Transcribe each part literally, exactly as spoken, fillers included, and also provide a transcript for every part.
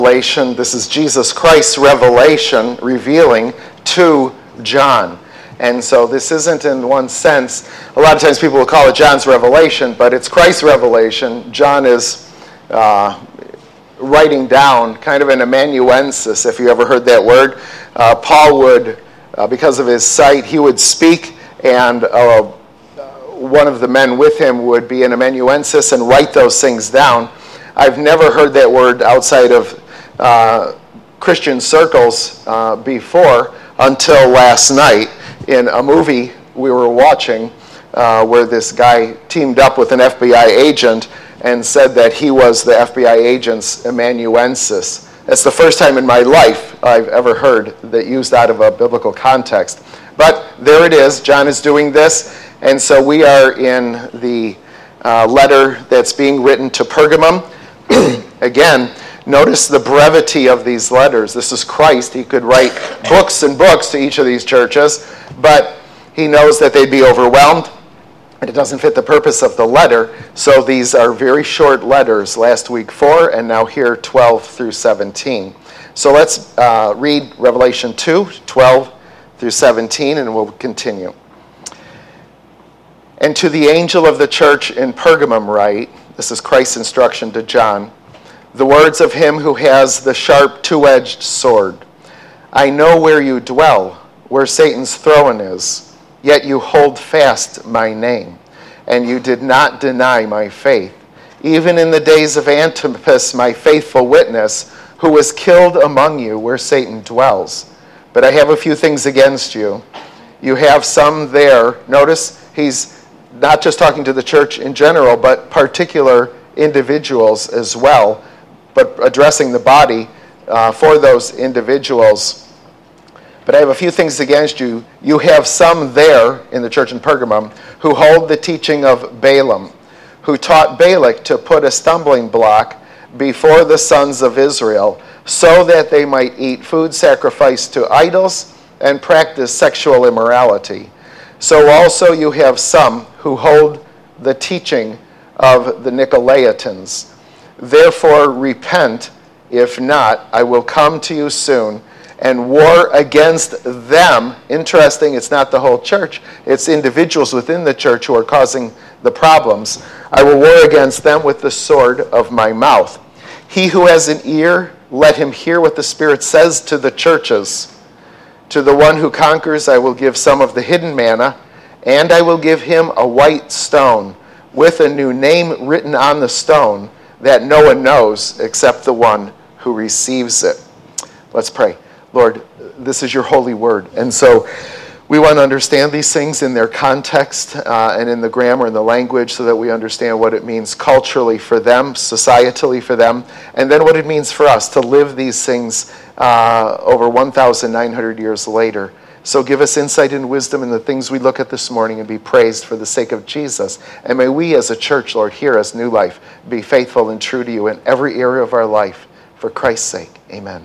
Revelation. This is Jesus Christ's revelation revealing to John. And so this isn't in one sense, a lot of times people will call it John's revelation, but it's Christ's revelation. John is uh, writing down kind of an amanuensis, if you ever heard that word. Uh, Paul would, uh, because of his sight, he would speak, and uh, one of the men with him would be an amanuensis and write those things down. I've never heard that word outside of uh, Christian circles uh, before until last night in a movie we were watching uh, where this guy teamed up with an F B I agent and said that he was the F B I agent's amanuensis. It's the first time in my life I've ever heard that used out of a biblical context. But there it is. John is doing this. And so we are in the uh, letter that's being written to Pergamum. Again, notice the brevity of these letters. This is Christ. He could write books and books to each of these churches, but he knows that they'd be overwhelmed, and it doesn't fit the purpose of the letter. So these are very short letters. Last week four, and now here twelve through seventeen. So let's uh, read Revelation two, twelve through seventeen, and we'll continue. And to the angel of the church in Pergamum write, this is Christ's instruction to John, the words of him who has the sharp two-edged sword. I know where you dwell, where Satan's throne is, yet you hold fast my name, and you did not deny my faith, even in the days of Antipas, my faithful witness, who was killed among you where Satan dwells. But I have a few things against you. You have some there. Notice he's not just talking to the church in general, but particular individuals as well, but addressing the body uh, for those individuals. But I have a few things against you. You have some there in the church in Pergamum who hold the teaching of Balaam, who taught Balak to put a stumbling block before the sons of Israel, so that they might eat food sacrificed to idols and practice sexual immorality. So also you have some who hold the teaching of the Nicolaitans. Therefore repent, if not, I will come to you soon and war against them. Interesting, it's not the whole church, it's individuals within the church who are causing the problems. I will war against them with the sword of my mouth. He who has an ear, let him hear what the Spirit says to the churches. To the one who conquers, I will give some of the hidden manna, and I will give him a white stone with a new name written on the stone that no one knows except the one who receives it. Let's pray. Lord, this is your holy word, and so we want to understand these things in their context uh, and in the grammar and the language so that we understand what it means culturally for them, societally for them, and then what it means for us to live these things uh, over one thousand nine hundred years later. So give us insight and wisdom in the things we look at this morning and be praised for the sake of Jesus. And may we as a church, Lord, here as New Life, be faithful and true to you in every area of our life for Christ's sake. Amen.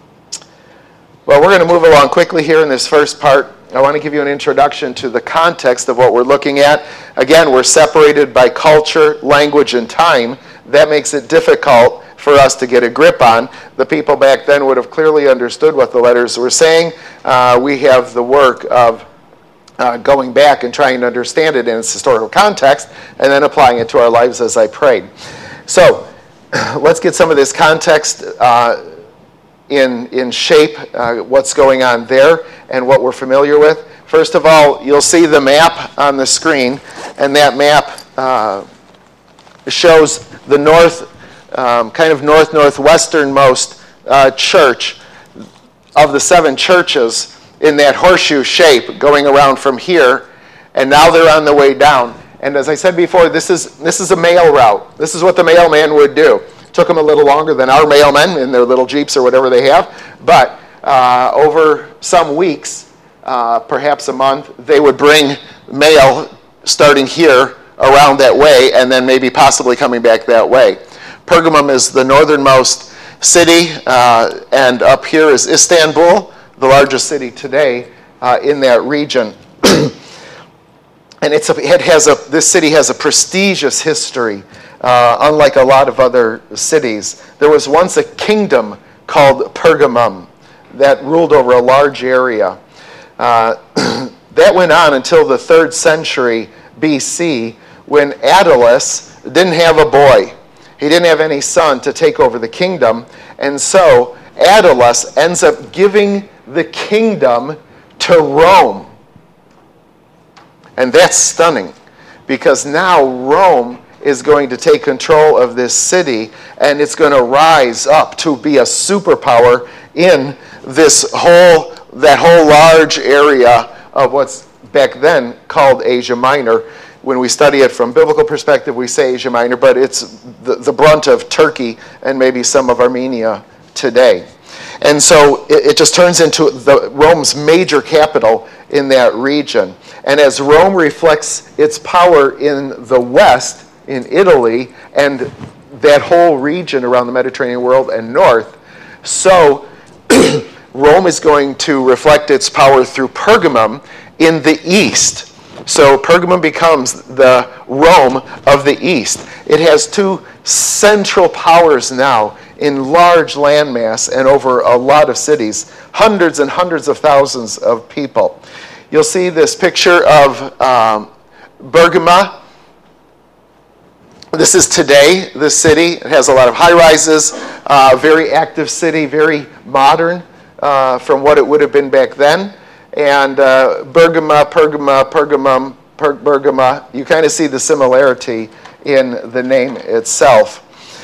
Well, we're going to move along quickly here in this first part. I want to give you an introduction to the context of what we're looking at. Again, we're separated by culture, language, and time. That makes it difficult for us to get a grip on. The people back then would have clearly understood what the letters were saying. Uh, we have the work of uh, going back and trying to understand it in its historical context and then applying it to our lives as I prayed. So let's get some of this context uh, in, in shape, uh, what's going on there and what we're familiar with. First of all, you'll see the map on the screen, and that map uh, shows the north Um, kind of north-northwesternmost uh, church of the seven churches in that horseshoe shape going around from here, and now they're on the way down. And as I said before, this is this is a mail route. This is what the mailman would do. Took them a little longer than our mailmen in their little Jeeps or whatever they have, but uh, over some weeks, uh, perhaps a month, they would bring mail starting here around that way and then maybe possibly coming back that way. Pergamum is the northernmost city, uh, and up here is Istanbul, the largest city today uh, in that region. And it's a, it has a this city has a prestigious history, uh, unlike a lot of other cities. There was once a kingdom called Pergamum that ruled over a large area. Uh, that went on until the third century B C, when Attalus didn't have a boy. He didn't have any son to take over the kingdom, and so Attalus ends up giving the kingdom to Rome. And that's stunning, because now Rome is going to take control of this city, and it's going to rise up to be a superpower in this whole, that whole large area of what's back then called Asia Minor. When we study it from biblical perspective, we say Asia Minor, but it's the, the brunt of Turkey and maybe some of Armenia today. And so it, it just turns into the, Rome's major capital in that region. And as Rome reflects its power in the west, in Italy, and that whole region around the Mediterranean world and north, so Rome is going to reflect its power through Pergamum in the east. So Pergamum becomes the Rome of the east. It has two central powers now in large landmass and over a lot of cities, hundreds and hundreds of thousands of people. You'll see this picture of um, Bergama. This is today, the city. It has a lot of high-rises, uh, very active city, very modern uh, from what it would have been back then. And uh, Bergama, Pergama, Pergamum, per- Bergama, you kind of see the similarity in the name itself.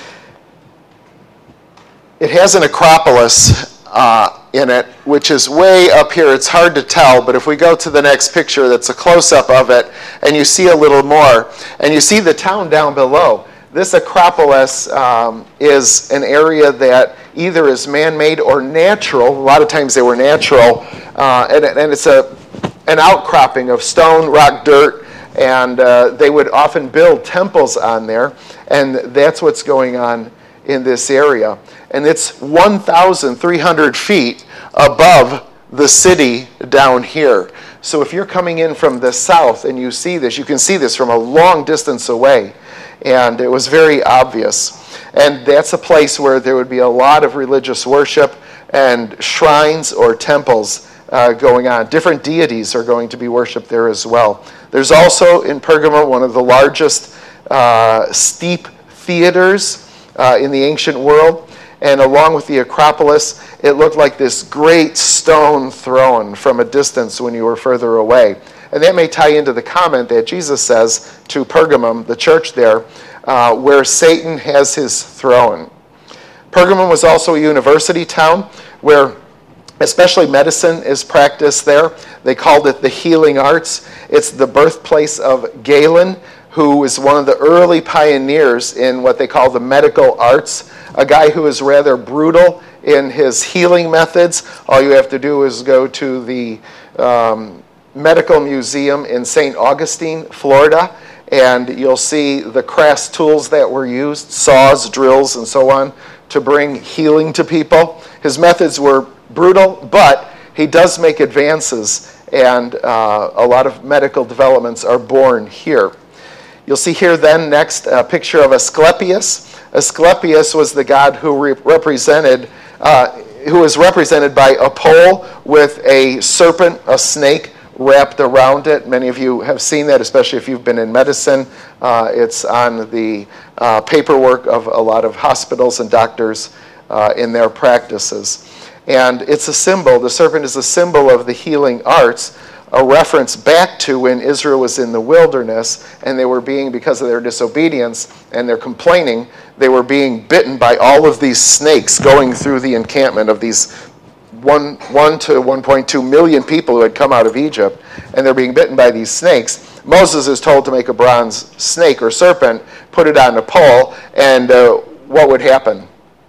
It has an Acropolis uh, in it, which is way up here. It's hard to tell, but if we go to the next picture, that's a close-up of it, and you see a little more, and you see the town down below. This Acropolis um, is an area that either is man-made or natural. A lot of times they were natural, uh, and, and it's a an outcropping of stone, rock, dirt, and uh, they would often build temples on there, and that's what's going on in this area. And it's one thousand three hundred feet above the city down here. So if you're coming in from the south and you see this, you can see this from a long distance away. And it was very obvious. And that's a place where there would be a lot of religious worship and shrines or temples uh, going on. Different deities are going to be worshipped there as well. There's also in Pergamum one of the largest uh, steep theaters uh, in the ancient world. And along with the Acropolis, it looked like this great stone throne from a distance when you were further away. And that may tie into the comment that Jesus says to Pergamum, the church there, uh, where Satan has his throne. Pergamum was also a university town where especially medicine is practiced there. They called it the healing arts. It's the birthplace of Galen, who is one of the early pioneers in what they call the medical arts, a guy who is rather brutal in his healing methods. All you have to do is go to the um, Medical Museum in Saint Augustine, Florida, and you'll see the crass tools that were used, saws, drills, and so on, to bring healing to people. His methods were brutal, but he does make advances, and uh, a lot of medical developments are born here. You'll see here then next a picture of Asclepius. Asclepius was the god who re- represented, uh, who was represented by a pole with a serpent, a snake, wrapped around it. Many of you have seen that, especially if you've been in medicine. Uh, it's on the uh, paperwork of a lot of hospitals and doctors uh, in their practices. And it's a symbol, the serpent is a symbol of the healing arts, a reference back to when Israel was in the wilderness and they were being, because of their disobedience and their complaining, they were being bitten by all of these snakes going through the encampment of these one, one to one point two million people who had come out of Egypt, and they're being bitten by these snakes. Moses is told to make a bronze snake or serpent, put it on a pole, and uh, what would happen?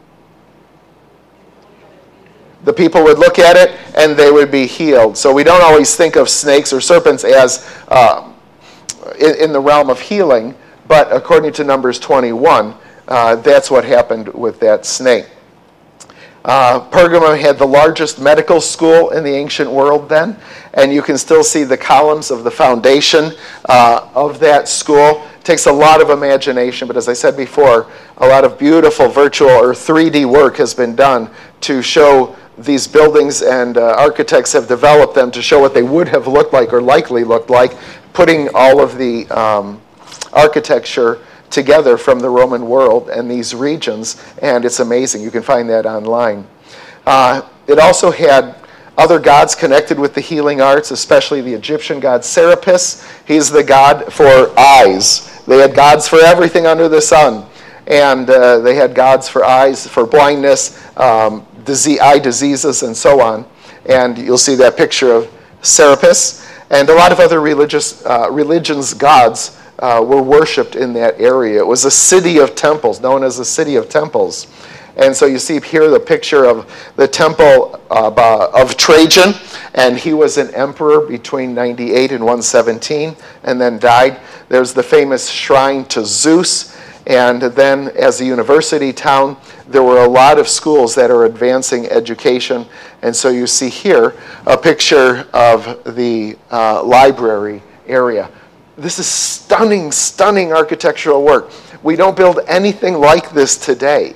The people would look at it and they would be healed. So we don't always think of snakes or serpents as uh, in, in the realm of healing, but according to Numbers twenty-one, uh, that's what happened with that snake. Uh, Pergamum had the largest medical school in the ancient world then, and you can still see the columns of the foundation uh, of that school. It takes a lot of imagination, but as I said before, a lot of beautiful virtual or three D work has been done to show these buildings, and uh, architects have developed them to show what they would have looked like or likely looked like, putting all of the um, architecture together from the Roman world and these regions, and it's amazing. You can find that online. Uh, it also had other gods connected with the healing arts, especially the Egyptian god Serapis. He's the god for eyes. They had gods for everything under the sun, and uh, they had gods for eyes, for blindness, um, disease, eye diseases, and so on. And you'll see that picture of Serapis, and a lot of other religious uh, religions' gods Uh, were worshipped in that area. It was a city of temples, known as the City of Temples. And so you see here the picture of the temple of, uh, of Trajan, and he was an emperor between ninety-eight and one seventeen, and then died. There's the famous shrine to Zeus, and then as a university town, there were a lot of schools that are advancing education, and so you see here a picture of the uh, library area. This is stunning, stunning architectural work. We don't build anything like this today.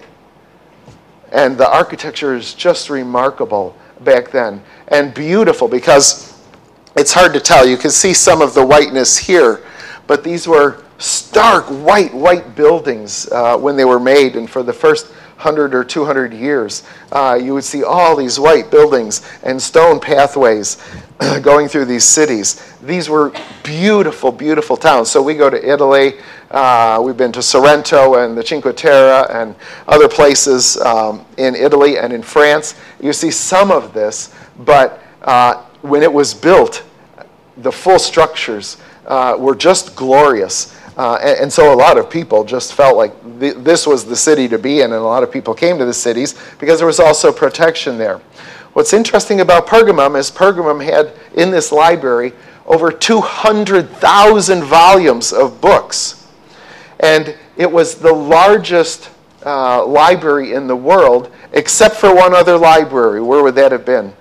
And the architecture is just remarkable back then. And beautiful, because it's hard to tell. You can see some of the whiteness here, but these were stark white, white buildings uh, when they were made. And for the first hundred or two hundred years, uh, you would see all these white buildings and stone pathways going through these cities. These were beautiful, beautiful towns. So we go to Italy. Uh, we've been to Sorrento and the Cinque Terre and other places um, in Italy and in France. You see some of this, but uh, when it was built, the full structures uh, were just glorious. Uh, and, and so a lot of people just felt like th- this was the city to be in, and a lot of people came to the cities because there was also protection there. What's interesting about Pergamum is Pergamum had in this library over two hundred thousand volumes of books. And it was the largest uh, library in the world, except for one other library. Where would that have been?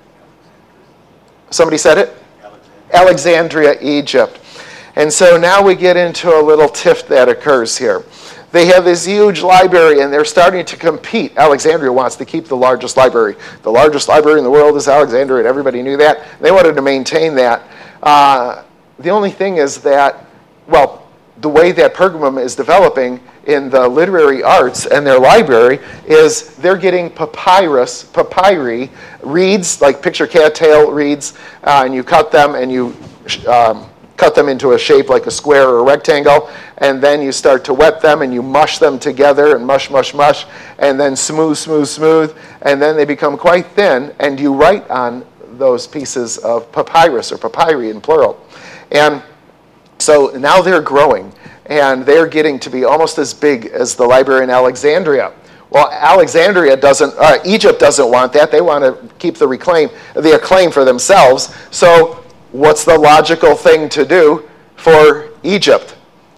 Somebody said it? Alexandria, Alexandria Egypt. And so now we get into a little tiff that occurs here. They have this huge library, and they're starting to compete. Alexandria wants to keep the largest library. The largest library in the world is Alexandria, and everybody knew that. They wanted to maintain that. Uh, the only thing is that, well, the way that Pergamum is developing in the literary arts and their library is they're getting papyrus, papyri, reeds, like picture cattail reeds, uh, and you cut them and you um, cut them into a shape like a square or a rectangle, and then you start to wet them and you mush them together and mush, mush, mush, and then smooth, smooth, smooth, and then they become quite thin, and you write on those pieces of papyrus or papyri in plural. And so now they're growing, and they're getting to be almost as big as the library in Alexandria. Well, Alexandria doesn't, uh, Egypt doesn't want that. They want to keep the reclaim, the acclaim for themselves. So what's the logical thing to do for Egypt?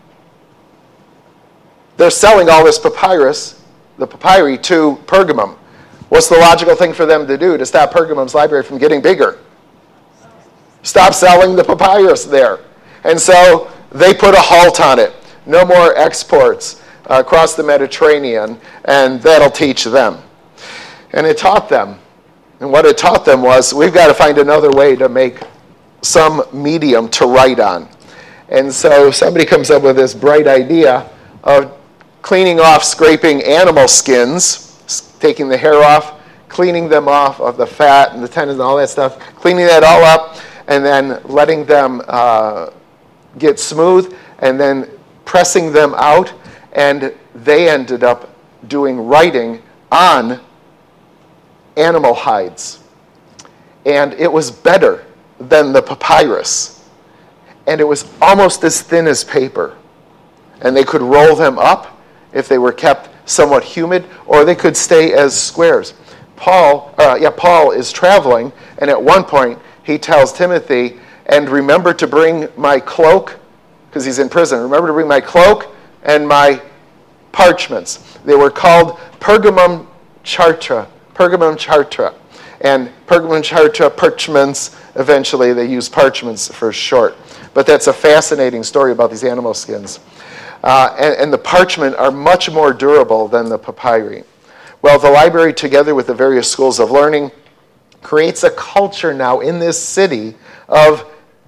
They're selling all this papyrus, the papyri, to Pergamum. What's the logical thing for them to do to stop Pergamum's library from getting bigger? Stop selling the papyrus there. And so they put a halt on it. No more exports uh, across the Mediterranean, and that'll teach them. And it taught them. And what it taught them was, we've got to find another way to make some medium to write on. And so somebody comes up with this bright idea of cleaning off, scraping animal skins, taking the hair off, cleaning them off of the fat and the tendons and all that stuff, cleaning that all up, and then letting them uh, get smooth, and then pressing them out, and they ended up doing writing on animal hides. And it was better than the papyrus. And it was almost as thin as paper. And they could roll them up if they were kept somewhat humid, or they could stay as squares. Paul, uh, yeah, Paul is traveling, and at one point he tells Timothy, and remember to bring my cloak, because he's in prison. Remember to bring my cloak and my parchments. They were called Pergamum Charta, Pergamum Chartra. And Pergamum Chartra, parchments, eventually they use parchments for short. But that's a fascinating story about these animal skins. Uh, and, and the parchment are much more durable than the papyri. Well, the library, together with the various schools of learning, creates a culture now in this city of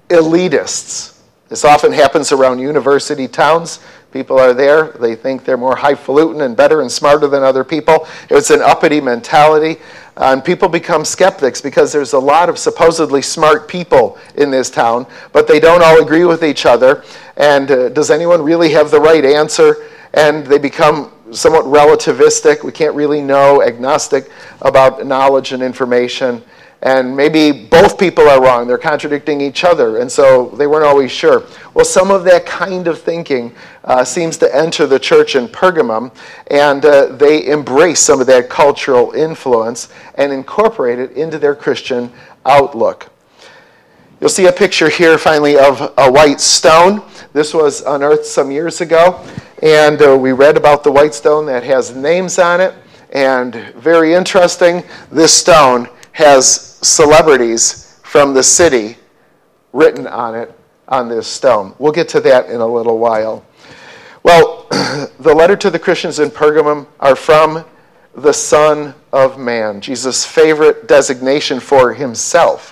elitists. This often happens around university towns. People are there. They think they're more highfalutin and better and smarter than other people. It's an uppity mentality. Uh, and people become skeptics because there's a lot of supposedly smart people in this town, but they don't all agree with each other. And uh, does anyone really have the right answer? And they become somewhat relativistic. We can't really know, agnostic about knowledge and information. And maybe both people are wrong. They're contradicting each other, and so they weren't always sure. Well, some of that kind of thinking uh, seems to enter the church in Pergamum, and uh, they embrace some of that cultural influence and incorporate it into their Christian outlook. You'll see a picture here, finally, of a white stone. This was unearthed some years ago, and uh, we read about the white stone that has names on it, and very interesting, this stone has celebrities from the city written on it, on this stone. We'll get to that in a little while. Well, the letter to the Christians in Pergamum are from the Son of Man, Jesus' favorite designation for himself.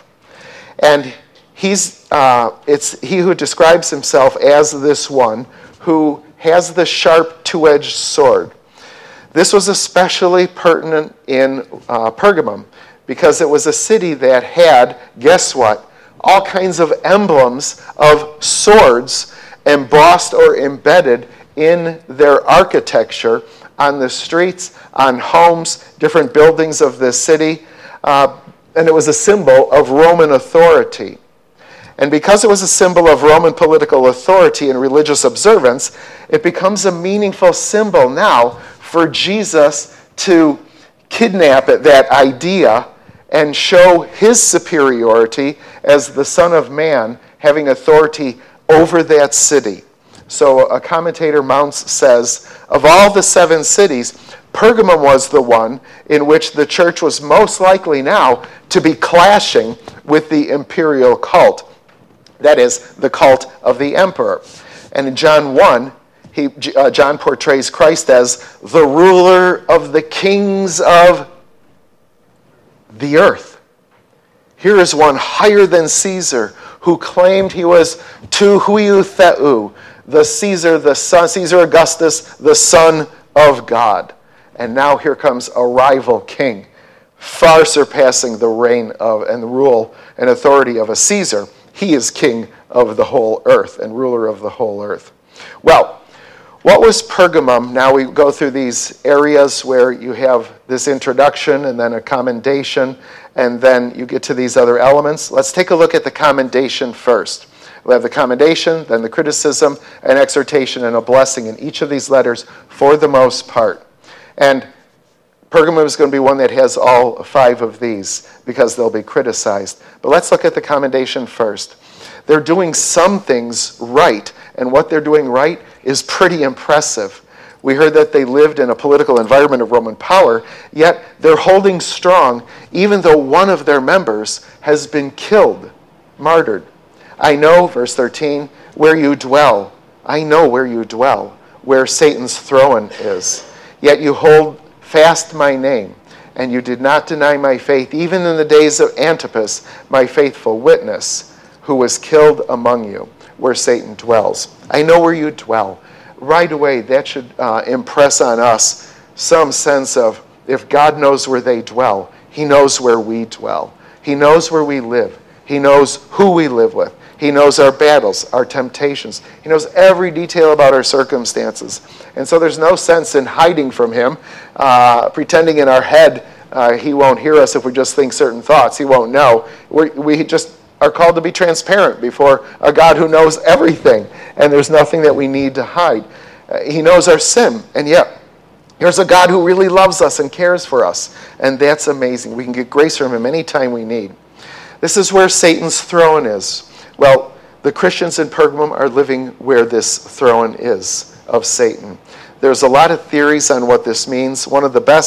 And he's uh, it's he who describes himself as this one who has the sharp two-edged sword. This was especially pertinent in uh, Pergamum, because it was a city that had, guess what, all kinds of emblems of swords embossed or embedded in their architecture on the streets, on homes, different buildings of the city. Uh, and it was a symbol of Roman authority. And because it was a symbol of Roman political authority and religious observance, it becomes a meaningful symbol now for Jesus to kidnap it, that idea, and show his superiority as the Son of Man, having authority over that city. So a commentator, Mounce, says, of all the seven cities, Pergamum was the one in which the church was most likely now to be clashing with the imperial cult. That is, the cult of the emperor. And in John one, he, uh, John portrays Christ as the ruler of the kings of the earth. Here is one higher than Caesar who claimed he was tu huiou theou, the Caesar, the son, Caesar Augustus, the son of God. And now here comes a rival king, far surpassing the reign of and the rule and authority of a Caesar. He is king of the whole earth and ruler of the whole earth. Well, what was Pergamum? Now we go through these areas where you have this introduction and then a commendation, and then you get to these other elements. Let's take a look at the commendation first. We'll have the commendation, then the criticism, an exhortation, and a blessing in each of these letters for the most part. And Pergamum is going to be one that has all five of these because they'll be criticized. But let's look at the commendation first. They're doing some things right, and what they're doing right is pretty impressive. We heard that they lived in a political environment of Roman power, yet they're holding strong even though one of their members has been killed, martyred. I know, verse thirteen, where you dwell. I know where you dwell, where Satan's throne is. Yet you hold fast my name, and you did not deny my faith, even in the days of Antipas, my faithful witness, who was killed among you, where Satan dwells. I know where you dwell. Right away, that should uh, impress on us some sense of, if God knows where they dwell, he knows where we dwell. He knows where we live. He knows who we live with. He knows our battles, our temptations. He knows every detail about our circumstances. And so there's no sense in hiding from him, uh, pretending in our head uh, he won't hear us if we just think certain thoughts. He won't know. We're, we just are called to be transparent before a God who knows everything, and there's nothing that we need to hide. Uh, he knows our sin, and yet here's a God who really loves us and cares for us, and that's amazing. We can get grace from him anytime we need. This is where Satan's throne is. Well, the Christians in Pergamum are living where this throne is of Satan. There's a lot of theories on what this means. One of the best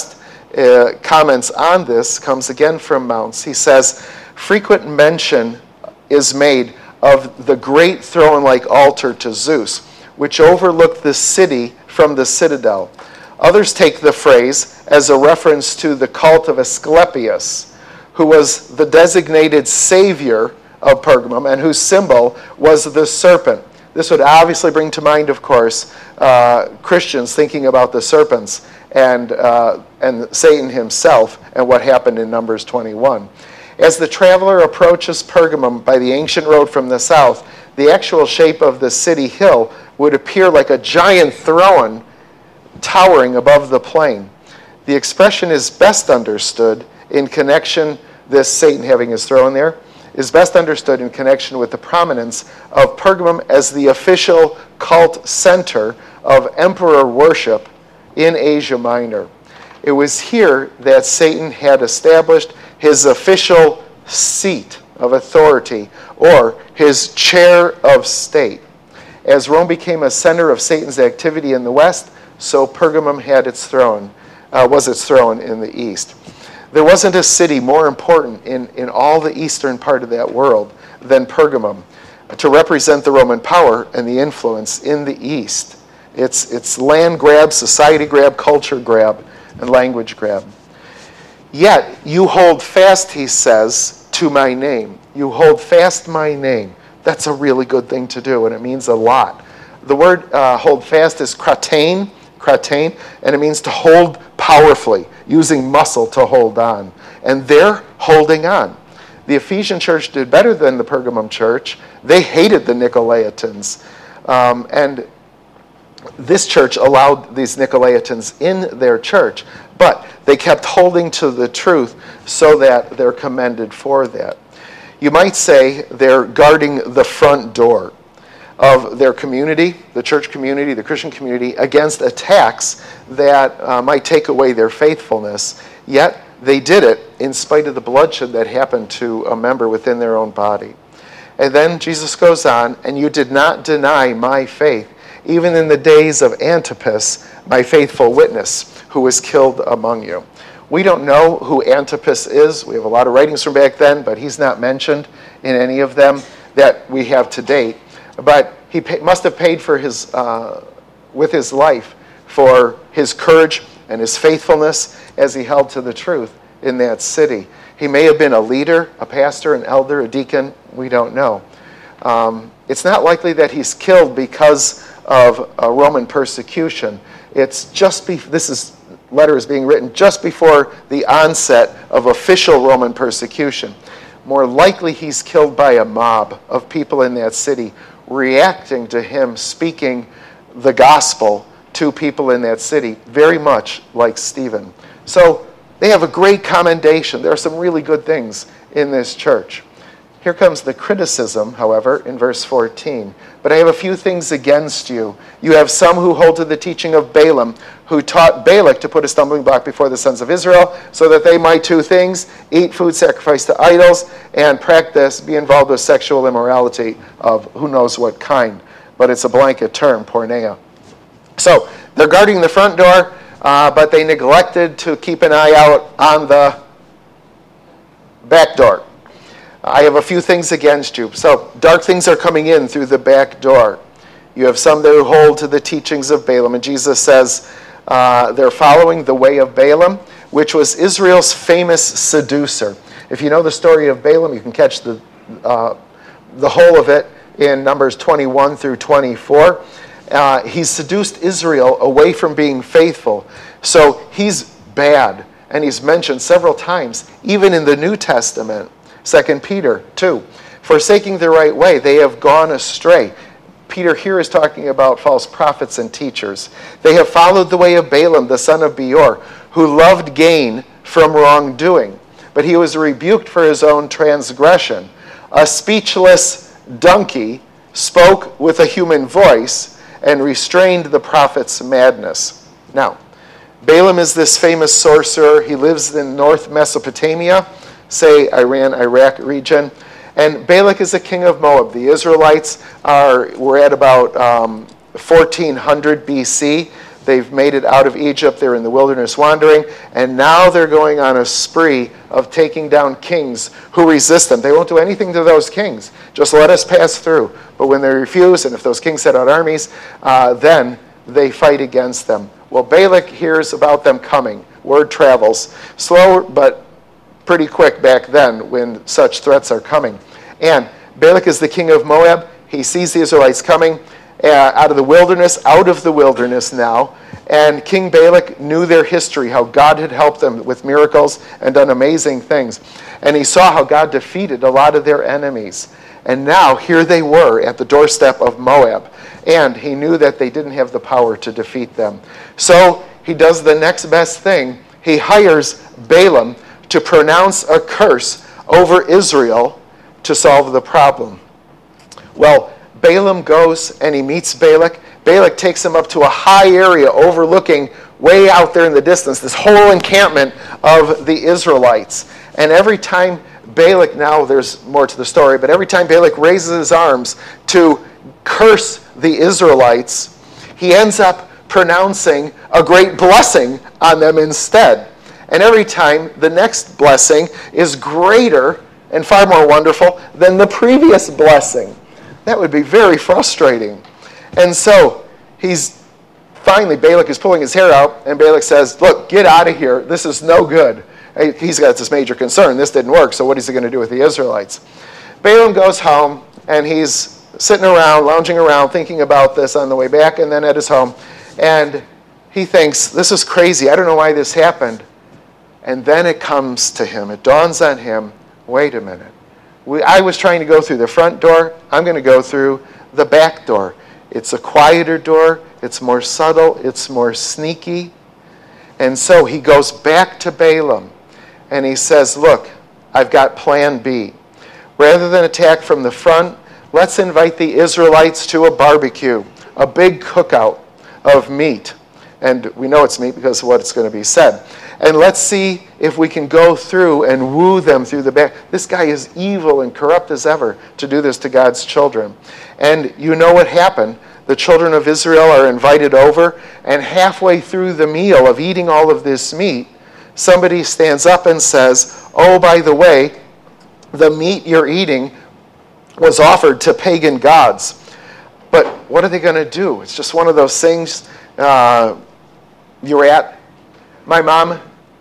uh, comments on this comes again from Mounce. He says, frequent mention is made of the great throne-like altar to Zeus, which overlooked the city from the citadel. Others take the phrase as a reference to the cult of Asclepius, who was the designated savior of Pergamum and whose symbol was the serpent. This would obviously bring to mind, of course, uh, Christians thinking about the serpents and, uh, and Satan himself and what happened in Numbers twenty-one. As the traveler approaches Pergamum by the ancient road from the south, the actual shape of the city hill would appear like a giant throne towering above the plain. The expression is best understood in connection, this Satan having his throne there, is best understood in connection with the prominence of Pergamum as the official cult center of emperor worship in Asia Minor. It was here that Satan had established his official seat of authority, or his chair of state. As Rome became a center of Satan's activity in the west, so Pergamum had its throne, uh, was its throne in the east. There wasn't a city more important in, in all the eastern part of that world than Pergamum to represent the Roman power and the influence in the east. It's, it's land grab, society grab, culture grab, and language grab. Yet you hold fast, he says, to my name. You hold fast my name. That's a really good thing to do, and it means a lot. The word uh, hold fast is kratein, kratein, and it means to hold powerfully, using muscle to hold on. And they're holding on. The Ephesian church did better than the Pergamum church. They hated the Nicolaitans. Um, and this church allowed these Nicolaitans in their church, but they kept holding to the truth so that they're commended for that. You might say they're guarding the front door of their community, the church community, the Christian community, against attacks that uh, might take away their faithfulness. Yet they did it in spite of the bloodshed that happened to a member within their own body. And then Jesus goes on, and you did not deny my faith, even in the days of Antipas, my faithful witness, who was killed among you. We don't know who Antipas is. We have a lot of writings from back then, but he's not mentioned in any of them that we have to date. But he pay, must have paid for his, uh, with his life for his courage and his faithfulness as he held to the truth in that city. He may have been a leader, a pastor, an elder, a deacon. We don't know. Um, it's not likely that he's killed because of a Roman persecution. It's just be, this is letter is being written just before the onset of official Roman persecution. More likely he's killed by a mob of people in that city reacting to him speaking the gospel to people in that city, very much like Stephen. So they have a great commendation. There are some really good things in this church. Here comes the criticism, however, in verse fourteen. But I have a few things against you. You have some who hold to the teaching of Balaam, who taught Balak to put a stumbling block before the sons of Israel, so that they might two things, eat food sacrificed to idols, and practice, be involved with sexual immorality of who knows what kind. But it's a blanket term, porneia. So they're guarding the front door, uh, but they neglected to keep an eye out on the back door. I have a few things against you. So dark things are coming in through the back door. You have some that who hold to the teachings of Balaam. And Jesus says uh, they're following the way of Balaam, which was Israel's famous seducer. If you know the story of Balaam, you can catch the, uh, the whole of it in Numbers twenty-one through twenty-four. Uh, he seduced Israel away from being faithful. So he's bad. And he's mentioned several times, even in the New Testament. Second Peter two, forsaking the right way, they have gone astray. Peter here is talking about false prophets and teachers. They have followed the way of Balaam, the son of Beor, who loved gain from wrongdoing, but he was rebuked for his own transgression. A speechless donkey spoke with a human voice and restrained the prophet's madness. Now, Balaam is this famous sorcerer. He lives in North Mesopotamia, say Iran, Iraq region. And Balak is the king of Moab. The Israelites are were at about um, fourteen hundred B C. They've made it out of Egypt. They're in the wilderness wandering. And now they're going on a spree of taking down kings who resist them. They won't do anything to those kings. Just let us pass through. But when they refuse, and if those kings set out armies, uh, then they fight against them. Well, Balak hears about them coming. Word travels. Slow, but pretty quick back then when such threats are coming. And Balak is the king of Moab. He sees the Israelites coming uh, out of the wilderness, out of the wilderness now. And King Balak knew their history, how God had helped them with miracles and done amazing things. And he saw how God defeated a lot of their enemies. And now here they were at the doorstep of Moab. And he knew that they didn't have the power to defeat them. So he does the next best thing. He hires Balaam to pronounce a curse over Israel to solve the problem. Well, Balaam goes and he meets Balak. Balak takes him up to a high area overlooking way out there in the distance, this whole encampment of the Israelites. And every time Balak, now there's more to the story, but every time Balak raises his arms to curse the Israelites, he ends up pronouncing a great blessing on them instead. And every time, the next blessing is greater and far more wonderful than the previous blessing. That would be very frustrating. And so, he's finally, Balak is pulling his hair out, and Balak says, look, get out of here. This is no good. He's got this major concern. This didn't work, so what is he going to do with the Israelites? Balaam goes home, and he's sitting around, lounging around, thinking about this on the way back, and then at his home. And he thinks, this is crazy. I don't know why this happened. And then it comes to him. It dawns on him, wait a minute. We, I was trying to go through the front door. I'm going to go through the back door. It's a quieter door. It's more subtle. It's more sneaky. And so he goes back to Balaam. And he says, look, I've got plan B. Rather than attack from the front, let's invite the Israelites to a barbecue, a big cookout of meat. And we know it's meat because of what it's going to be said. And let's see if we can go through and woo them through the back. This guy is evil and corrupt as ever to do this to God's children. And you know what happened. The children of Israel are invited over, and halfway through the meal of eating all of this meat, somebody stands up and says, oh, by the way, the meat you're eating was offered to pagan gods. But what are they going to do? It's just one of those things uh, you're at. My mom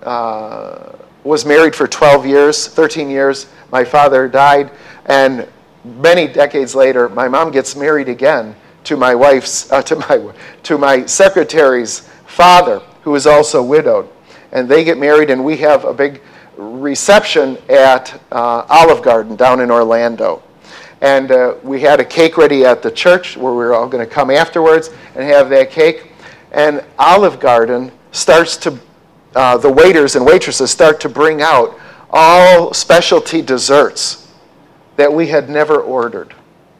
uh, was married for twelve years, thirteen years. My father died, and many decades later, my mom gets married again to my wife's, uh, to my to my secretary's father, who is also widowed. And they get married, and we have a big reception at uh, Olive Garden down in Orlando. And uh, we had a cake ready at the church where we were all going to come afterwards and have that cake. And Olive Garden starts to, uh, the waiters and waitresses start to bring out all specialty desserts that we had never ordered.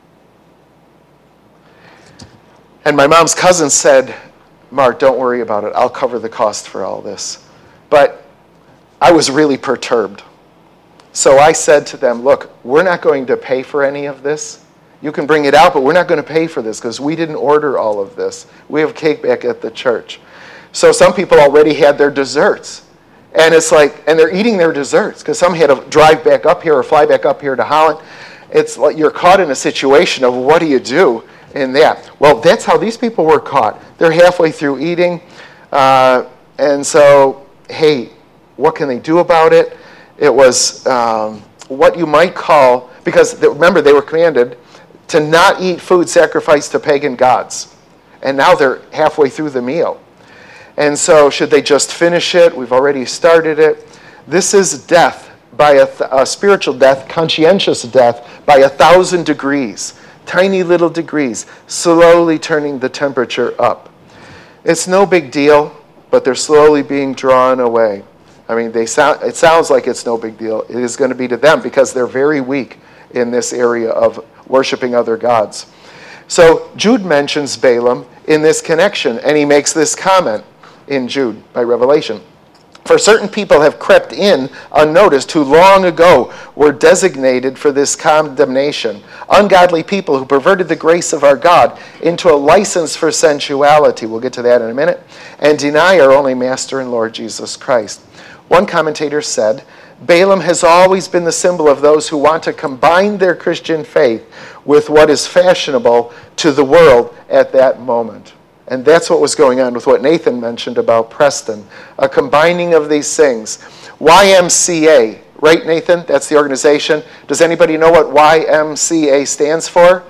And my mom's cousin said, Mark, don't worry about it. I'll cover the cost for all this. But I was really perturbed. So I said to them, look, we're not going to pay for any of this. You can bring it out, but we're not going to pay for this because we didn't order all of this. We have cake back at the church. So some people already had their desserts. And it's like, and they're eating their desserts because some had to drive back up here or fly back up here to Holland. It's like you're caught in a situation of what do you do in that? Well, that's how these people were caught. They're halfway through eating. Uh, and so, hey, what can they do about it? It was um, what you might call, because remember they were commanded to not eat food sacrificed to pagan gods. And now they're halfway through the meal. And so should they just finish it? We've already started it. This is death, by a, th- a spiritual death, conscientious death, by a thousand degrees. Tiny little degrees, slowly turning the temperature up. It's no big deal, but they're slowly being drawn away. I mean, they sound. It sounds like it's no big deal. It is going to be to them because they're very weak in this area of worshiping other gods. So Jude mentions Balaam in this connection, and he makes this comment in Jude by revelation. For certain people have crept in unnoticed who long ago were designated for this condemnation. Ungodly people who perverted the grace of our God into a license for sensuality. We'll get to that in a minute. And deny our only Master and Lord Jesus Christ. One commentator said, Balaam has always been the symbol of those who want to combine their Christian faith with what is fashionable to the world at that moment. And that's what was going on with what Nathan mentioned about Preston. A combining of these things. Y M C A, right, Nathan? That's the organization. Does anybody know what Y M C A stands for?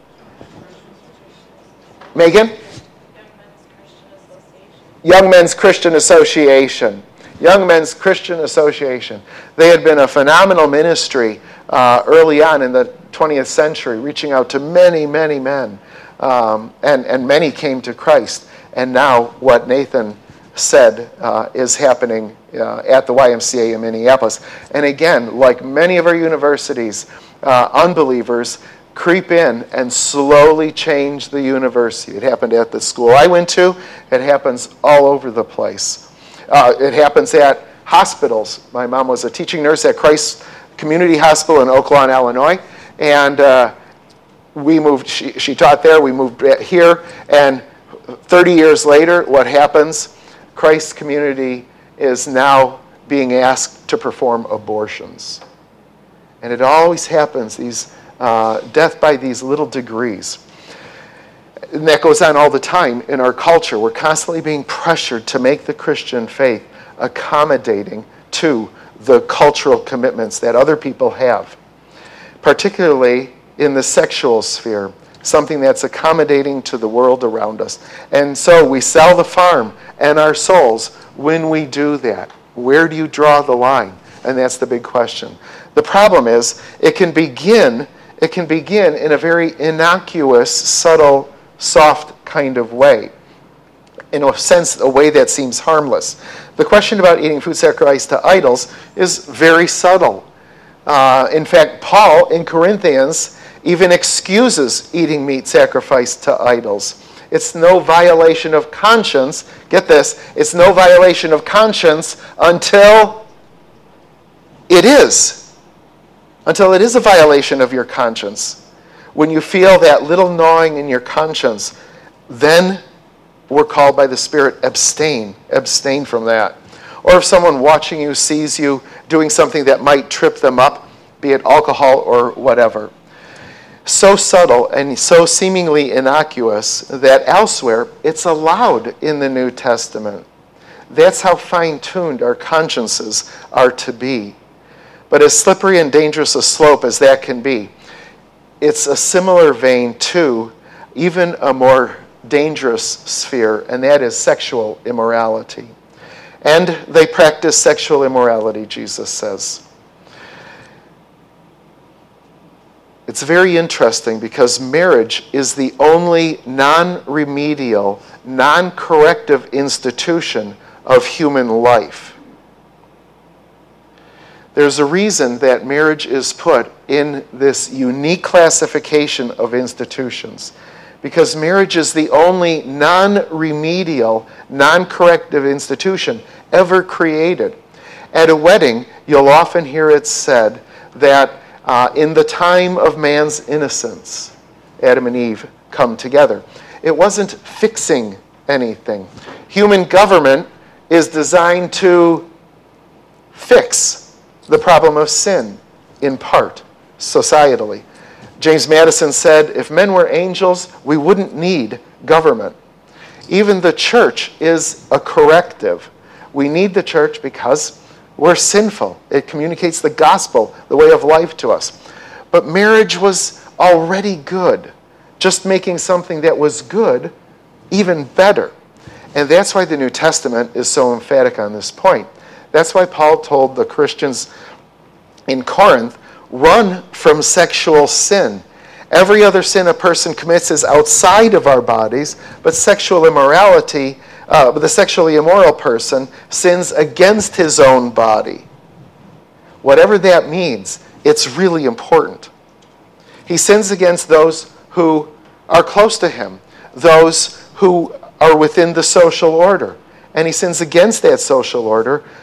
Megan? Young Men's Christian Association. Young Men's Christian Association. They had been a phenomenal ministry uh, early on in the twentieth century, reaching out to many, many men. Um, and, and many came to Christ. And now what Nathan said uh, is happening uh, at the Y M C A in Minneapolis. And again, like many of our universities, uh, unbelievers creep in and slowly change the university. It happened at the school I went to. It happens all over the place. Uh, it happens at hospitals. My mom was a teaching nurse at Christ Community Hospital in Oak Lawn, Illinois. And uh, we moved, she, she taught there, we moved here. And thirty years later, what happens? Christ Community is now being asked to perform abortions. And it always happens, these uh, death by these little degrees. And that goes on all the time in our culture. We're constantly being pressured to make the Christian faith accommodating to the cultural commitments that other people have, particularly in the sexual sphere, something that's accommodating to the world around us. And so we sell the farm and our souls when we do that. Where do you draw the line? And that's the big question. The problem is it can begin, it can begin in a very innocuous, subtle, soft kind of way. In a sense, a way that seems harmless. The question about eating food sacrificed to idols is very subtle. Uh, in fact, Paul in Corinthians even excuses eating meat sacrificed to idols. It's no violation of conscience. Get this. It's no violation of conscience until it is. Until it is a violation of your conscience. When you feel that little gnawing in your conscience, then we're called by the Spirit, abstain. Abstain from that. Or if someone watching you sees you doing something that might trip them up, be it alcohol or whatever. So subtle and so seemingly innocuous that elsewhere it's allowed in the New Testament. That's how fine-tuned our consciences are to be. But as slippery and dangerous a slope as that can be, it's a similar vein to even a more dangerous sphere, and that is sexual immorality. And they practice sexual immorality, Jesus says. It's very interesting because marriage is the only non-remedial, non-corrective institution of human life. There's a reason that marriage is put in this unique classification of institutions. Because marriage is the only non-remedial, non-corrective institution ever created. At a wedding, you'll often hear it said that uh, in the time of man's innocence, Adam and Eve come together. It wasn't fixing anything. Human government is designed to fix the problem of sin, in part, societally. James Madison said, if men were angels, we wouldn't need government. Even the church is a corrective. We need the church because we're sinful. It communicates the gospel, the way of life to us. But marriage was already good, just making something that was good even better. And that's why the New Testament is so emphatic on this point. That's why Paul told the Christians in Corinth, run from sexual sin. Every other sin a person commits is outside of our bodies, but sexual immorality, uh, the sexually immoral person sins against his own body. Whatever that means, it's really important. He sins against those who are close to him, those who are within the social order. And he sins against that social order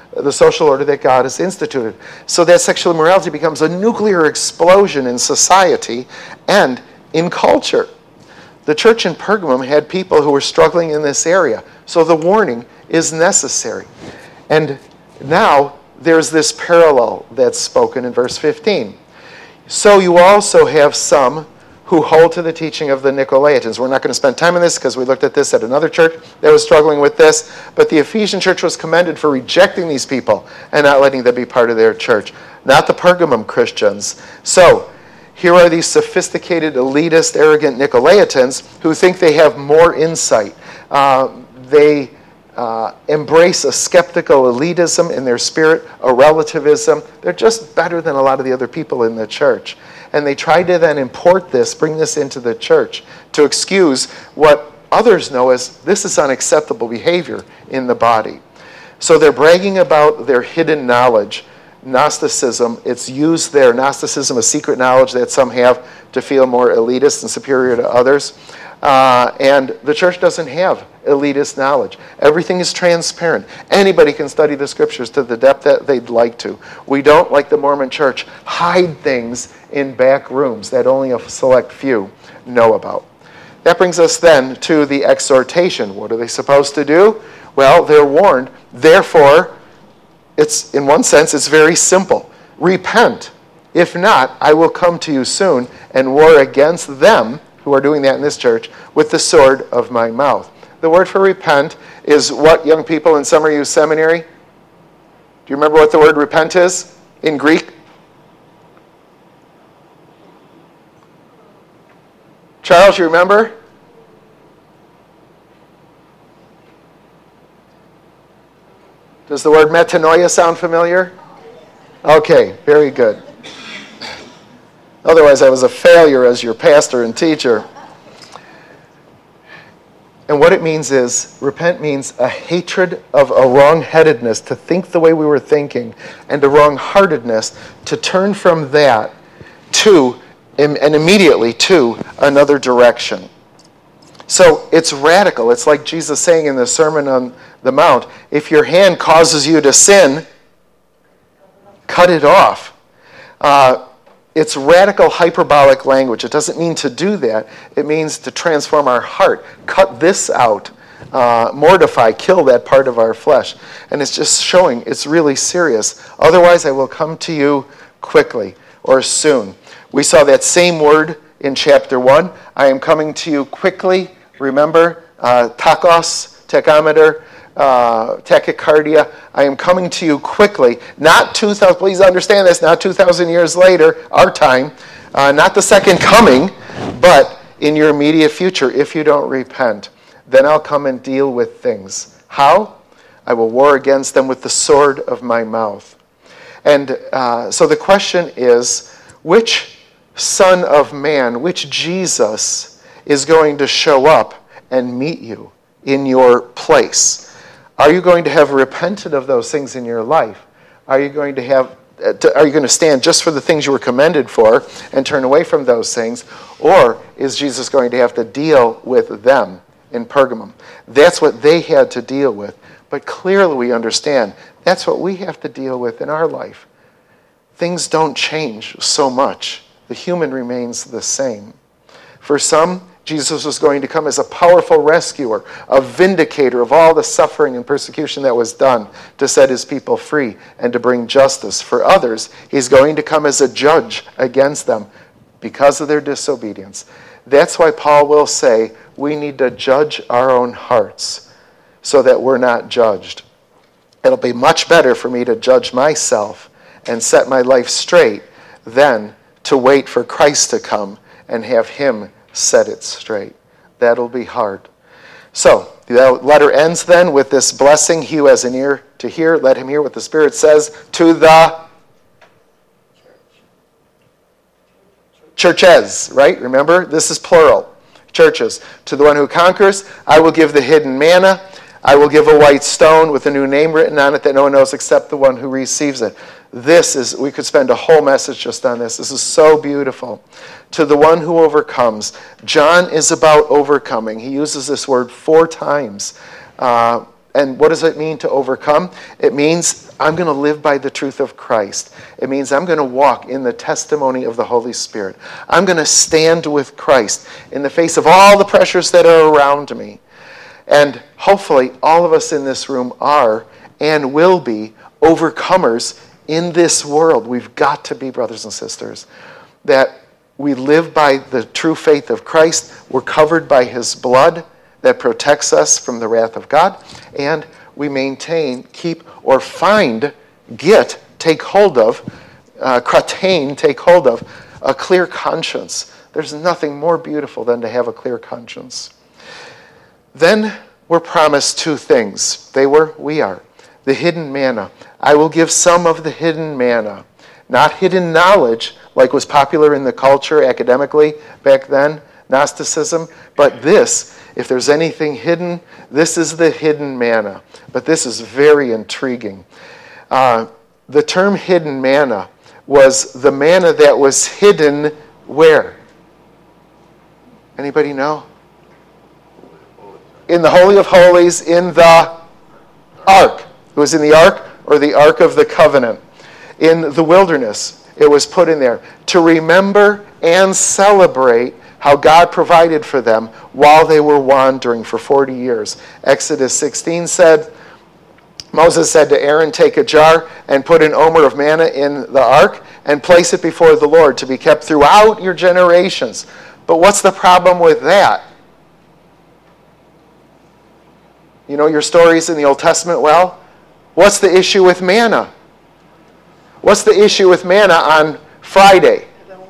the social order that God has instituted. So that sexual immorality becomes a nuclear explosion in society and in culture. The church in Pergamum had people who were struggling in this area. So the warning is necessary. And now there's this parallel that's spoken in verse fifteen. So you also have some who hold to the teaching of the Nicolaitans. We're not going to spend time on this because we looked at this at another church that was struggling with this. But the Ephesian church was commended for rejecting these people and not letting them be part of their church. Not the Pergamum Christians. So here are these sophisticated, elitist, arrogant Nicolaitans who think they have more insight. Uh, they uh, embrace a skeptical elitism in their spirit, a relativism. They're just better than a lot of the other people in the church. And they try to then import this, bring this into the church to excuse what others know as this is unacceptable behavior in the body. So they're bragging about their hidden knowledge. Gnosticism, it's used there. Gnosticism, a secret knowledge that some have to feel more elitist and superior to others. Uh, and the church doesn't have elitist knowledge. Everything is transparent. Anybody can study the scriptures to the depth that they'd like to. We don't, like the Mormon church, hide things in back rooms that only a select few know about. That brings us then to the exhortation. What are they supposed to do? Well, they're warned. Therefore, it's, in one sense, it's very simple. Repent. If not, I will come to you soon and war against them, who are doing that in this church, with the sword of my mouth. The word for repent is what, young people in Summer Youth Seminary? Do you remember what the word repent is in Greek? Charles, you remember? Does the word metanoia sound familiar? Okay, very good. Otherwise, I was a failure as your pastor and teacher. And what it means is, repent means a hatred of a wrong-headedness, to think the way we were thinking, and a wrong-heartedness, to turn from that to, and immediately to, another direction. So it's radical. It's like Jesus saying in the Sermon on the Mount, if your hand causes you to sin, cut it off. Uh, It's radical hyperbolic language. It doesn't mean to do that. It means to transform our heart. Cut this out. Uh, mortify, kill that part of our flesh. And it's just showing it's really serious. Otherwise, I will come to you quickly or soon. We saw that same word in chapter one. I am coming to you quickly. Remember, uh, tachos, tachometer, Uh, tachycardia. I am coming to you quickly. Not two thousand, please understand this, not two thousand years later, our time, uh, not the second coming, but in your immediate future, if you don't repent. Then I'll come and deal with things. How? I will war against them with the sword of my mouth. And uh, so the question is, which Son of Man, which Jesus is going to show up and meet you in your place? Are you going to have repented of those things in your life? Are you going to have? Are you going to stand just for the things you were commended for and turn away from those things? Or is Jesus going to have to deal with them in Pergamum? That's what they had to deal with. But clearly we understand that's what we have to deal with in our life. Things don't change so much. The human remains the same. For some, Jesus was going to come as a powerful rescuer, a vindicator of all the suffering and persecution that was done to set his people free and to bring justice. For others, he's going to come as a judge against them because of their disobedience. That's why Paul will say we need to judge our own hearts so that we're not judged. It'll be much better for me to judge myself and set my life straight than to wait for Christ to come and have him set it straight. That'll be hard. So, the letter ends then with this blessing. He who has an ear to hear, let him hear what the Spirit says to the churches, right? Remember, this is plural. Churches. To the one who conquers, I will give the hidden manna. I will give a white stone with a new name written on it that no one knows except the one who receives it. This is, we could spend a whole message just on this. This is so beautiful. To the one who overcomes. John is about overcoming. He uses this word four times. Uh, and what does it mean to overcome? It means I'm going to live by the truth of Christ. It means I'm going to walk in the testimony of the Holy Spirit. I'm going to stand with Christ in the face of all the pressures that are around me. And hopefully all of us in this room are and will be overcomers in this world. We've got to be, brothers and sisters, that we live by the true faith of Christ. We're covered by his blood that protects us from the wrath of God. And we maintain, keep, or find, get, take hold of, uh, kratain, take hold of, a clear conscience. There's nothing more beautiful than to have a clear conscience. Then we're promised two things. They were, we are. The hidden manna. I will give some of the hidden manna. Not hidden knowledge, like was popular in the culture academically back then, Gnosticism, but this, if there's anything hidden, this is the hidden manna. But this is very intriguing. Uh, the term hidden manna was the manna that was hidden where? Anybody know? In the Holy of Holies, in the Ark. It was in the Ark, or the Ark of the Covenant. In the wilderness, it was put in there to remember and celebrate how God provided for them while they were wandering for forty years. Exodus sixteen said, Moses said to Aaron, take a jar and put an omer of manna in the ark and place it before the Lord to be kept throughout your generations. But what's the problem with that? You know your stories in the Old Testament well? What's the issue with manna? What's the issue with manna on Friday?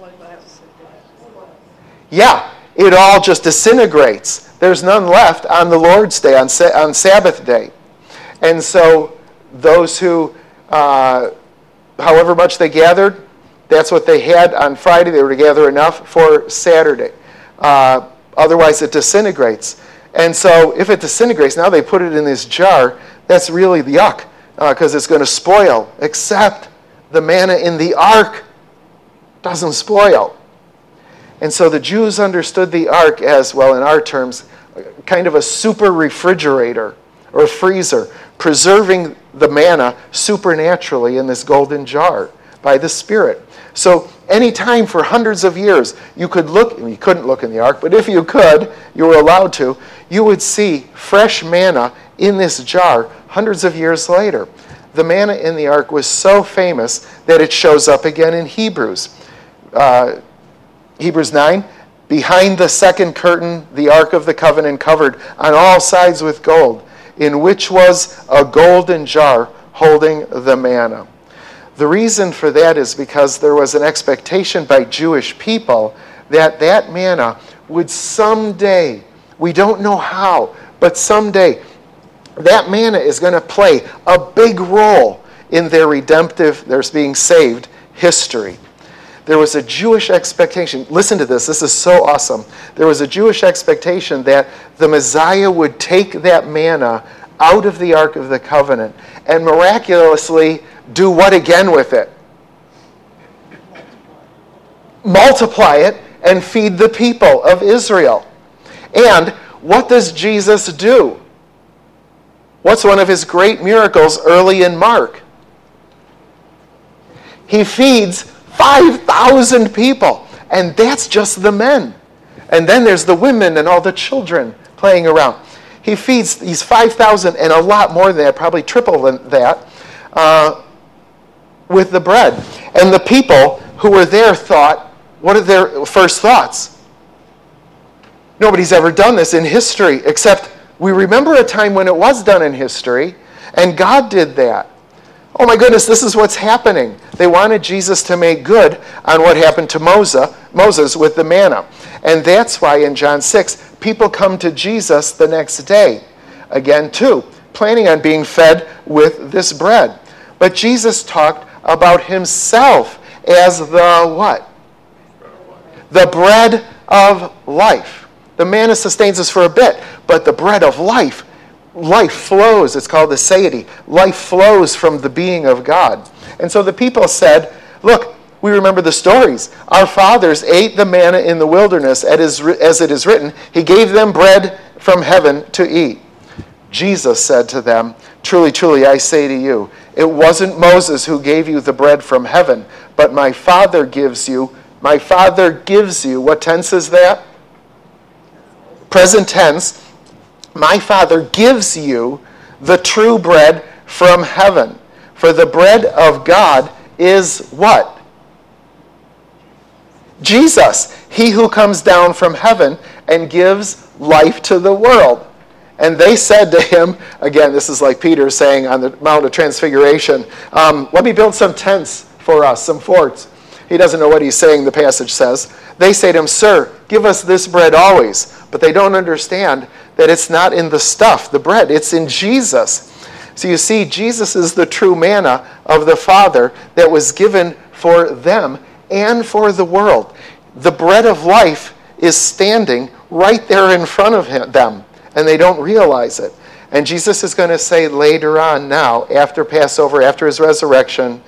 Yeah, it all just disintegrates. There's none left on the Lord's Day, on, sa- on Sabbath day. And so those who, uh, however much they gathered, that's what they had on Friday. They were to gather enough for Saturday. Uh, otherwise, it disintegrates. And so if it disintegrates, now they put it in this jar, that's really the yuck, because uh, it's going to spoil, except the manna in the ark doesn't spoil. And so the Jews understood the ark as, well, in our terms, kind of a super refrigerator or freezer, preserving the manna supernaturally in this golden jar by the Spirit. So any time for hundreds of years, you could look, you couldn't look in the ark, but if you could, you were allowed to, you would see fresh manna in this jar hundreds of years later. The manna in the ark was so famous that it shows up again in Hebrews. Uh, Hebrews nine, behind the second curtain, the Ark of the Covenant covered on all sides with gold, in which was a golden jar holding the manna. The reason for that is because there was an expectation by Jewish people that that manna would someday, we don't know how, but someday, that manna is going to play a big role in their redemptive, their being saved history. There was a Jewish expectation. Listen to this. This is so awesome. There was a Jewish expectation that the Messiah would take that manna out of the Ark of the Covenant and miraculously do what again with it? Multiply it and feed the people of Israel. And what does Jesus do? What's one of his great miracles early in Mark? He feeds five thousand people, and that's just the men. And then there's the women and all the children playing around. He feeds these five thousand and a lot more than that, probably triple than that, uh, with the bread. And the people who were there thought, what are their first thoughts? Nobody's ever done this in history, except we remember a time when it was done in history, and God did that. Oh my goodness, this is what's happening. They wanted Jesus to make good on what happened to Moses, Moses with the manna. And that's why in John six, people come to Jesus the next day, again too, planning on being fed with this bread. But Jesus talked about himself as the what? The bread of life. The manna sustains us for a bit, but the bread of life, life flows. It's called the satiety. Life flows from the being of God. And so the people said, look, we remember the stories. Our fathers ate the manna in the wilderness, as it is written, he gave them bread from heaven to eat. Jesus said to them, truly, truly, I say to you, It wasn't Moses who gave you the bread from heaven, but my Father gives you, my Father gives you, what tense is that? Present tense. My Father gives you the true bread from heaven. For the bread of God is what? Jesus, he who comes down from heaven and gives life to the world. And they said to him, again, this is like Peter saying on the Mount of Transfiguration, um, let me build some tents for us, some forts. He doesn't know what he's saying, the passage says. They say to him, sir, give us this bread always. But they don't understand that it's not in the stuff, the bread. It's in Jesus. So you see, Jesus is the true manna of the Father that was given for them and for the world. The bread of life is standing right there in front of him, them, and they don't realize it. And Jesus is going to say later on now, after Passover, after his resurrection,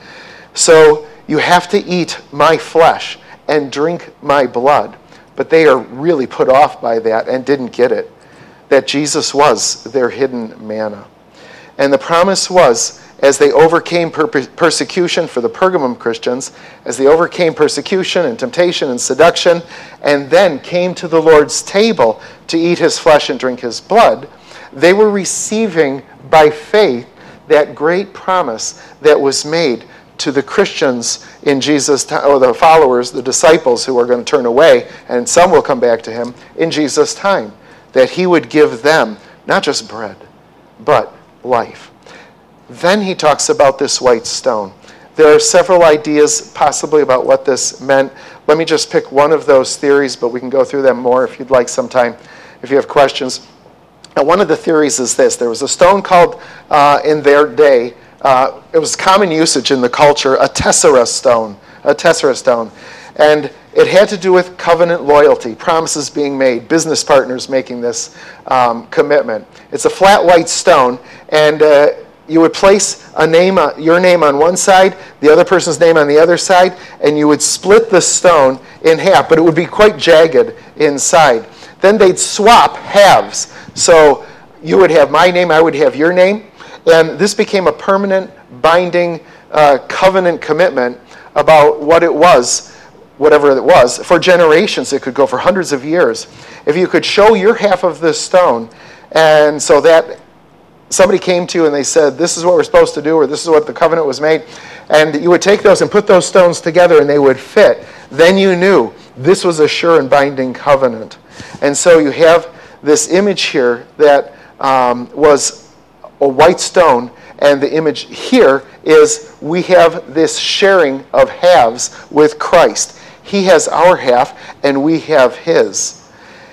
so you have to eat my flesh and drink my blood. But they are really put off by that and didn't get it, that Jesus was their hidden manna. And the promise was, as they overcame per- persecution for the Pergamum Christians, as they overcame persecution and temptation and seduction, and then came to the Lord's table to eat his flesh and drink his blood, they were receiving by faith that great promise that was made to the Christians in Jesus' time, or the followers, the disciples who are going to turn away, and some will come back to him in Jesus' time, that he would give them not just bread, but life. Then he talks about this white stone. There are several ideas possibly about what this meant. Let me just pick one of those theories, but we can go through them more if you'd like sometime, if you have questions. Now, one of the theories is this. There was a stone called, uh, in their day, uh, it was common usage in the culture, a tessera stone, a tessera stone. And it had to do with covenant loyalty, promises being made, business partners making this um, commitment. It's a flat white stone, and uh, you would place a name, uh, your name on one side, the other person's name on the other side, and you would split the stone in half, but it would be quite jagged inside. Then they'd swap halves. So you would have my name, I would have your name, and this became a permanent binding uh, covenant commitment about what it was, whatever it was, for generations. It could go for hundreds of years. If you could show your half of this stone, and so that somebody came to you and they said, this is what we're supposed to do, or this is what the covenant was made, and you would take those and put those stones together and they would fit, then you knew this was a sure and binding covenant. And so you have this image here that um, was a white stone, and the image here is we have this sharing of halves with Christ. He has our half, and we have his.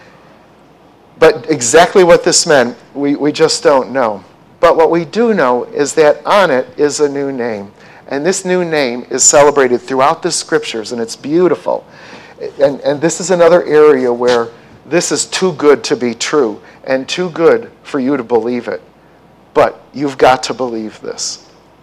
But exactly what this meant, we, we just don't know. But what we do know is that on it is a new name. And this new name is celebrated throughout the scriptures, and it's beautiful. And, and this is another area where this is too good to be true, and too good for you to believe it. But you've got to believe this.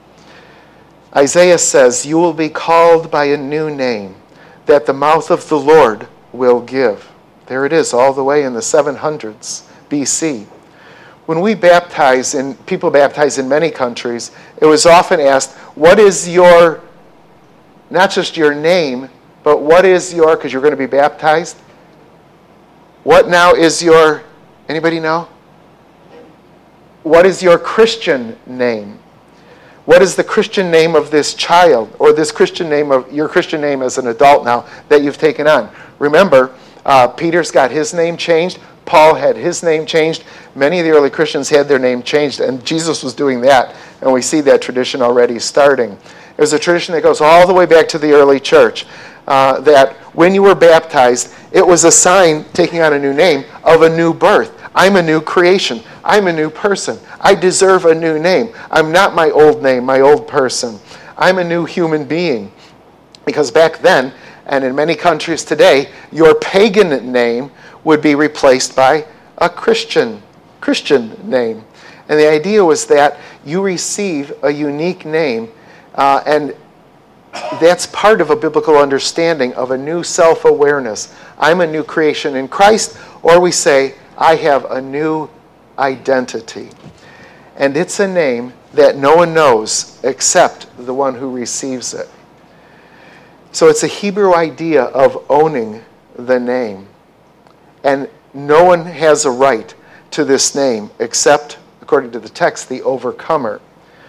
Isaiah says, you will be called by a new name that the mouth of the Lord will give. There it is, all the way in the seven hundreds B C. When we baptize, and people baptize in many countries, it was often asked, what is your, not just your name, but what is your, because you're going to be baptized, what now is your, anybody know? What is your Christian name? What is the Christian name of this child, or this Christian name of your Christian name as an adult now that you've taken on? Remember, uh, Peter's got his name changed. Paul had his name changed. Many of the early Christians had their name changed, and Jesus was doing that, and we see that tradition already starting. It was a tradition that goes all the way back to the early church, uh, that when you were baptized, it was a sign, taking on a new name, of a new birth. I'm a new creation. I'm a new person. I deserve a new name. I'm not my old name, my old person. I'm a new human being. Because back then, and in many countries today, your pagan name would be replaced by a Christian, Christian name. And the idea was that you receive a unique name, uh, and that's part of a biblical understanding of a new self-awareness. I'm a new creation in Christ, or we say, I have a new identity. And it's a name that no one knows except the one who receives it. So it's a Hebrew idea of owning the name. And no one has a right to this name except, according to the text, the overcomer.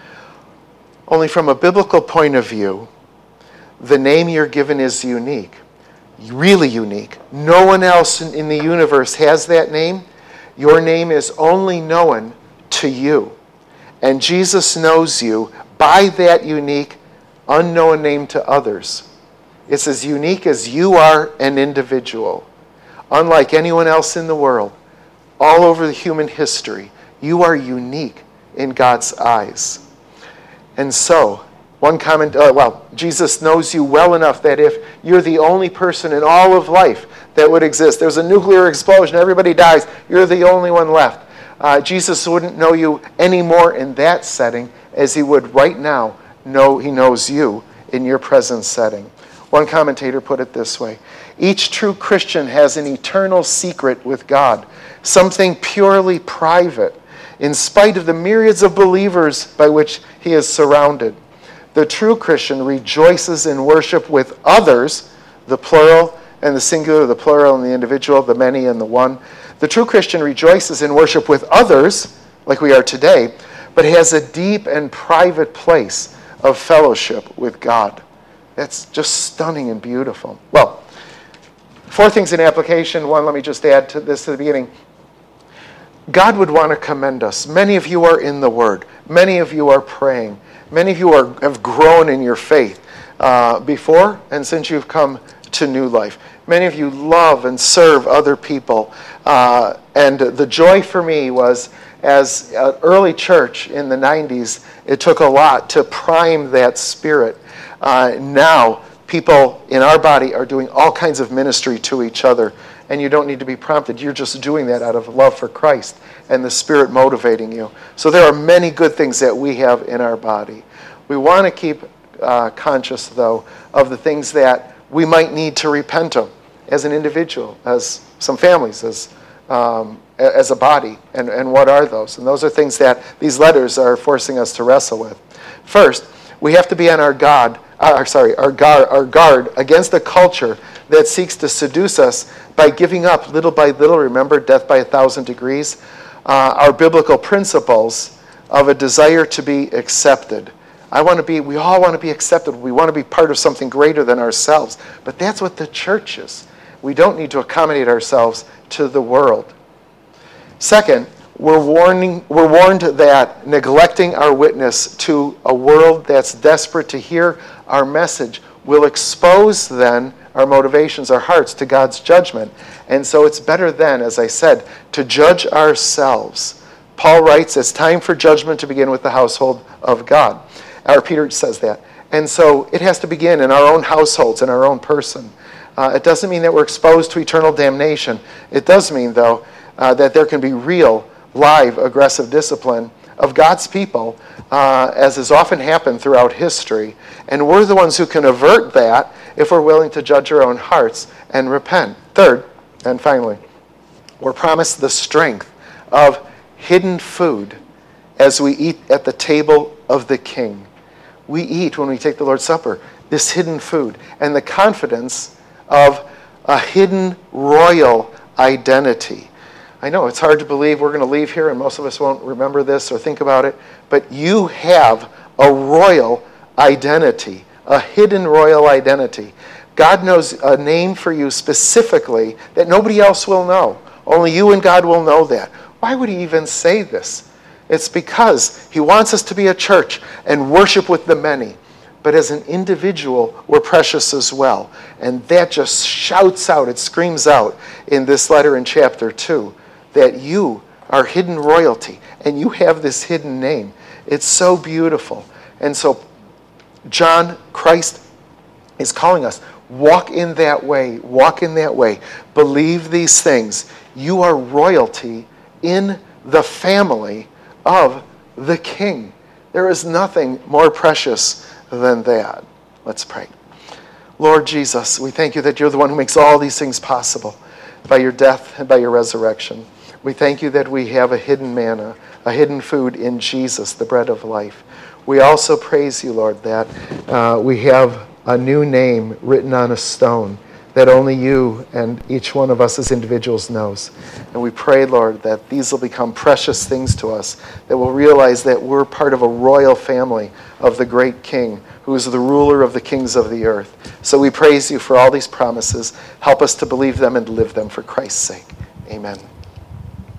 Only from a biblical point of view, the name you're given is unique, really unique. No one else in the universe has that name. Your name is only known to you. And Jesus knows you by that unique, unknown name to others. It's as unique as you are an individual. Unlike anyone else in the world, all over the human history, you are unique in God's eyes. And so, one comment, uh, well, Jesus knows you well enough that if you're the only person in all of life that would exist, there's a nuclear explosion, everybody dies, you're the only one left. Uh, Jesus wouldn't know you any more in that setting as he would right now know he knows you in your present setting. One commentator put it this way: each true Christian has an eternal secret with God, something purely private, in spite of the myriads of believers by which he is surrounded. The true Christian rejoices in worship with others, the plural and the singular, the plural and the individual, the many and the one. The true Christian rejoices in worship with others, like we are today, but has a deep and private place of fellowship with God. That's just stunning and beautiful. Well, four things in application. One, let me just add to this at the beginning. God would want to commend us. Many of you are in the Word. Many of you are praying. Many of you are, have grown in your faith uh, before and since you've come to New Life. Many of you love and serve other people. Uh, and the joy for me was, as an early church in the nineties, it took a lot to prime that spirit. Uh, now, people in our body are doing all kinds of ministry to each other, and you don't need to be prompted. You're just doing that out of love for Christ and the Spirit motivating you. So there are many good things that we have in our body. We want to keep uh, conscious, though, of the things that we might need to repent of as an individual, as some families, as um, as a body, and, and what are those? And those are things that these letters are forcing us to wrestle with. First, we have to be on our guard, uh, sorry, our guard, our guard against a culture that seeks to seduce us by giving up little by little, remember, death by a thousand degrees, uh, our biblical principles of a desire to be accepted. I want to be, we all want to be accepted. We want to be part of something greater than ourselves. But that's what the church is. We don't need to accommodate ourselves to the world. Second, we're warning, we're warned that neglecting our witness to a world that's desperate to hear our message will expose then our motivations, our hearts to God's judgment. And so it's better then, as I said, to judge ourselves. Paul writes, it's time for judgment to begin with the household of God. Or Peter says that. And so it has to begin in our own households, in our own person. Uh, it doesn't mean that we're exposed to eternal damnation. It does mean, though, uh, that there can be real, live, aggressive discipline of God's people, uh, as has often happened throughout history. And we're the ones who can avert that if we're willing to judge our own hearts and repent. Third, and finally, we're promised the strength of hidden food as we eat at the table of the King. We eat, when we take the Lord's Supper, this hidden food, and the confidence of a hidden royal identity. I know it's hard to believe we're going to leave here and most of us won't remember this or think about it, but you have a royal identity, a hidden royal identity. God knows a name for you specifically that nobody else will know. Only you and God will know that. Why would he even say this? It's because he wants us to be a church and worship with the many. But as an individual, we're precious as well. And that just shouts out, it screams out in this letter in chapter two, that you are hidden royalty and you have this hidden name. It's so beautiful. And so John, Christ is calling us, walk in that way, walk in that way. Believe these things. You are royalty in the family of the King. There is nothing more precious than that. Let's pray. Lord Jesus, we thank you that you're the one who makes all these things possible by your death and by your resurrection. We thank you that we have a hidden manna, a hidden food in Jesus, the bread of life. We also praise you, Lord, that uh, we have a new name written on a stone that only you and each one of us as individuals knows. And we pray, Lord, that these will become precious things to us, that we'll realize that we're part of a royal family of the great King, who is the ruler of the kings of the earth. So we praise you for all these promises. Help us to believe them and live them for Christ's sake. Amen.